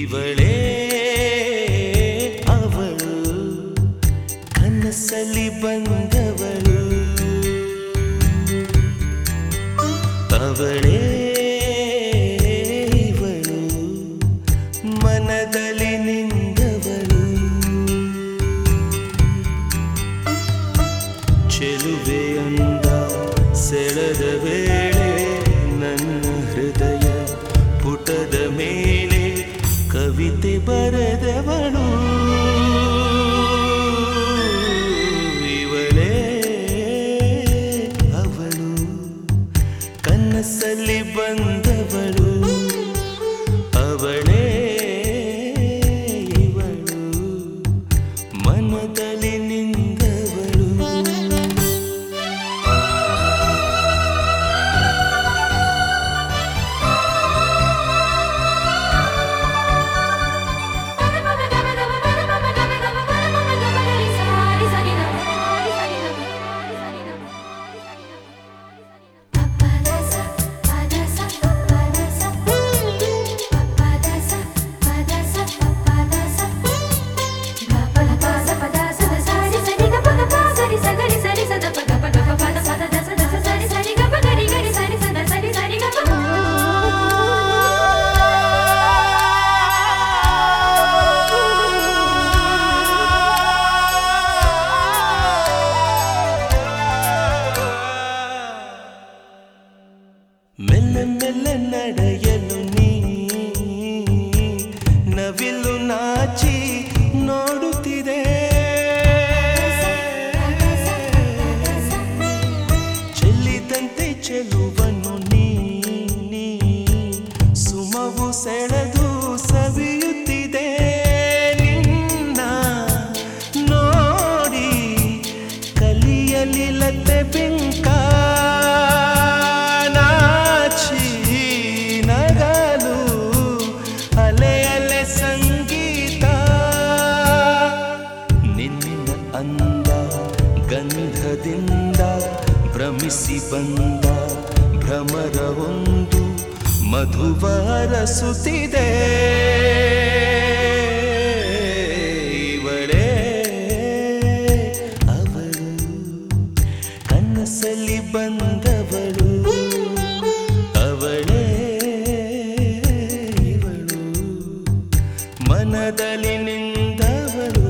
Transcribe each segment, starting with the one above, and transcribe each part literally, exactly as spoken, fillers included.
ಇವಳೇ ಅವಳು ಕನಸಲ್ಲಿ ಬಂದವಳು ಅವಳೇ ಇವಳು ಮನದಲ್ಲಿ ನಿಂದವಳು ಚೆಲುವೆ ಅಂದ ಸೆಳೆದ ವೇಳೆ ನನ್ನ ಹೃದಯ ಪುಟದ ಮೇಲೆ ಕವಿತೆ ಬರೆದವಳು ಇವಳೇ ಅವಳು ಕನಸಲ್ಲಿ ಬಂದವಳು ಅವಳೇ ಇವಳು ಮನದಲ್ಲಿ ನಿಂದವಳು ಮೆಲ್ಲ ಮೆಲ್ಲ ನಡೆಯಲು ನೀ ನವಿಲು ನಾಚಿ ನೋಡುತ್ತಿದೆ ಚೆಲ್ಲಿದಂತೆ ಚೆಲುವನ್ನು ನೀ ಸುಮವು ಸೆಳೆದು ಸವಿಯುತ್ತಿದೆ ನಿನ್ನ ನೋಡಿ ಕಲಿಯಲಿಲ್ಲದೆ ಬಿಂಕ ಗಂಧದಿಂದ ಭ್ರಮಿಸಿ ಬಂದ ಭ್ರಮರವೊಂದು ಮಧುವರಸುತ್ತಿದೆ ಇವಳೇ ಅವಳು ಕನಸಲ್ಲಿ ಬಂದವಳು ಅವಳೇ ಇವಳು ಮನದಲ್ಲಿ ನಿಂದವಳು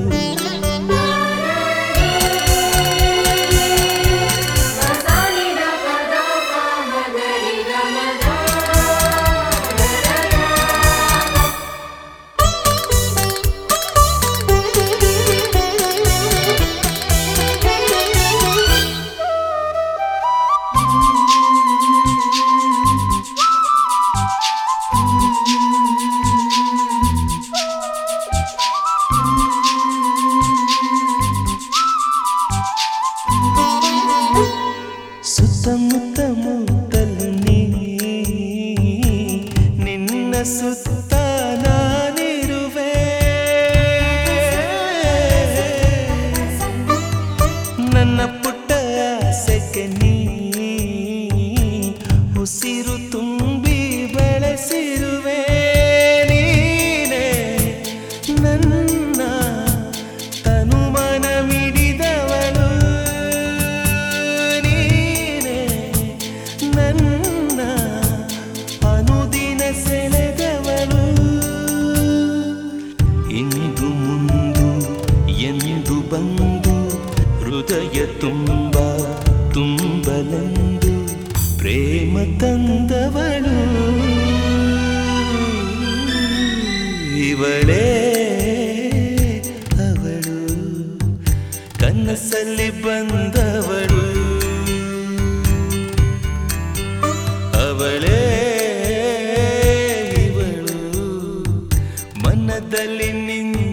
ಸುತ್ತಮುತ್ತ ಮುತ್ತಲು ನೀ ನಿನ್ನ ಸುತ್ತ ನಾನಿರುವೆ ನನ್ನ ಪುಟ್ಟ ಆಸೆಗೆ ನೀ ಉಸಿರು ತುಂಬಿ ಬೆಳೆಸಿರುವೆ ನೀನೇ ನನ್ನ ತನುಮನ ಮಿಡಿದವಳು ನನ್ನ ಅನುದಿನ ಸೆಳೆದವಳು ಇಂದು ಮುಂದು ಎಂದು ಬಂದು ಹೃದಯ ತುಂಬ ತುಂಬಲೆಂದು ಪ್ರೇಮ ತಂದವಳು ಇವಳೇ ಅವಳು ಕನಸಲ್ಲಿ ಬಂದವಳು ಅವಳೇ ಇವಳು ಮನದಲ್ಲಿ ನಿಂತ